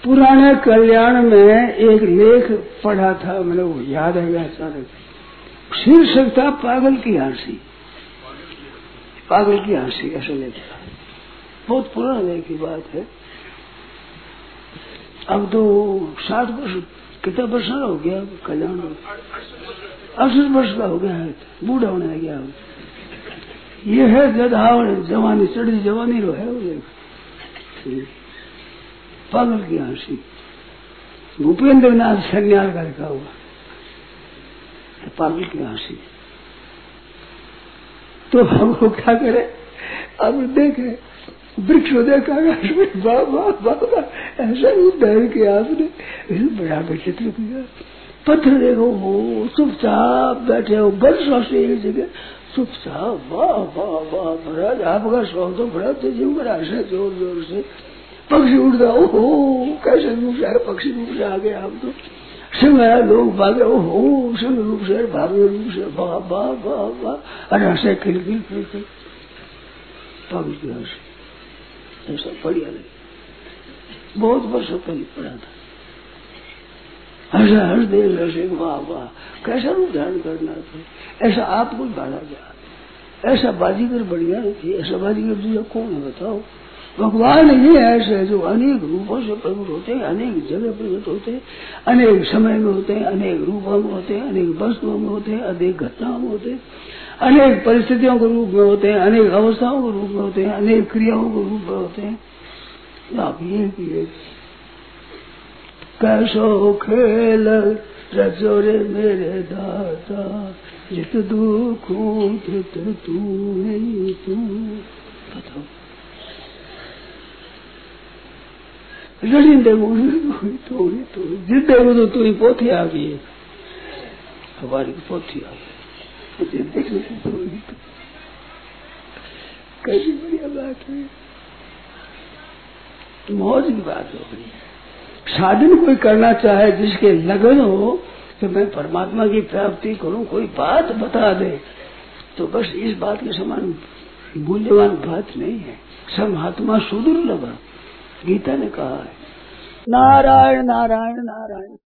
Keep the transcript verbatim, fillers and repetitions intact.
पुराने कल्याण में एक लेख पढ़ा था, मैंने वो याद है गया अचानक। शीर्षक था पागल की हंसी, पागल की हंसी ऐसा लेख था। बहुत पुराना लेख की बात है। अब तो साठ वर्ष कितना वर्ष हो गया कल्याण, अड़सठ वर्ष का हो गया है, बूढ़ा होने लग गया। ये है गधावण जवानी, चढ़ी जवानी रो है वो लेख, पागल की हंसी। भूपेंद्र नाथ सन्याल का लिखा हुआ पागल की हंसी। तो हमको क्या करे, अब देखे वृक्ष देखा, वाह वाह वाह, ऐसा उद्धार किया आपने, बड़ा विचित्र किया। पत्थर देखो हो चुपचाप बैठे हो, वर्षों से एक जगह चुपचाप, वाह वाह वाह महाराज, आपका शौक तो बड़ा तेजी बड़ा से जोर जोर से। पक्षी उड़ता, ओहो कैसे रूप से है, पक्षी रूप से आ गए आप तो। सिंह है, लोग भागे, ओहो सिंह रूप से, भागे रूप से, वाह वाह वाह वाह, अरे हंसे खिल खिल खिल खिल, पागल की हंसी। ऐसा बढ़िया नहीं, बहुत वर्षों पहले पढ़ा था। ऐसा हर देश ऐसे वाह वाह, कैसा रूप धारण करना था, ऐसा आपको गाना गया। ऐसा बाजीगर बढ़िया नहीं थी, ऐसा बाजीगर दूसरा कौन है बताओ। भगवान ही ऐसे जो अनेक रूपों से प्रकट होते हैं, अनेक जगह प्रकट होते हैं, अनेक समय में होते हैं, अनेक रूपों में होते हैं, अनेक वस्तुओं में होते हैं, अनेक घटनाओं में होते हैं, अनेक परिस्थितियों के रूप में होते हैं, अनेक अवस्थाओं के रूप में होते हैं, अनेक क्रियाओं के रूप में होते हैं। आप ये किए कैसो खेल रजोरे मेरे दाता, जित दुख तित तू नहीं तू। बताओ रड़िंदे थोड़ी थोड़ी जिद्दे को तो तू ही पोथी आ गई है, हमारी पोथी आ गई, मुझे देखने की थोड़ी तो कैसी बढ़िया बात है, मौज की बात हो गई। साधन कोई करना चाहे जिसके लगन हो कि मैं परमात्मा की प्राप्ति करूं, कोई बात बता दे तो बस इस बात के समान मूल्यवान बात नहीं है। सब महात्मा सुदुर्लभ, गीता ने कहा है नारायण नारायण नारायण।